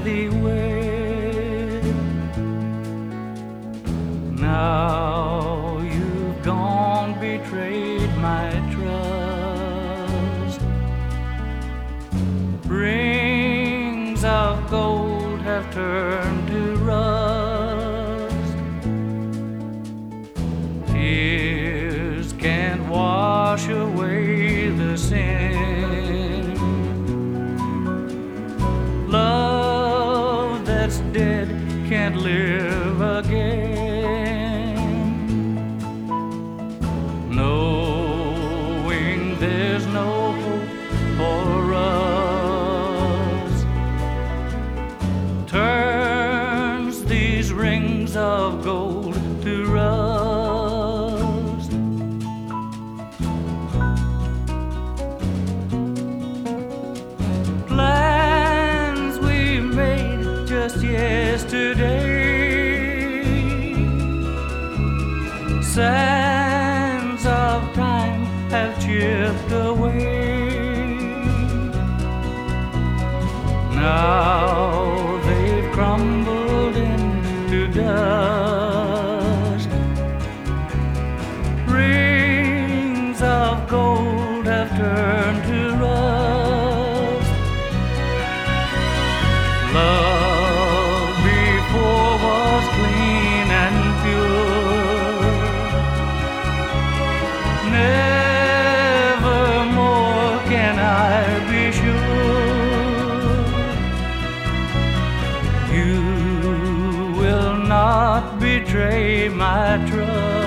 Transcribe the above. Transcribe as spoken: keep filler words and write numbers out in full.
thee wed. Now you've gone, betrayed my trust. Rings of gold have turned to rust. Tears can't wash away the sin. Love that's dead can't live again. Knowing there's no hope for us turns these rings of gold to rust. Plans we made just yesterday, sands of time have chipped away. Now they've crumbled into dust. Rings of gold have turned to rust. Love before was clean and pure. Nevermore can I be sure you will not betray my trust.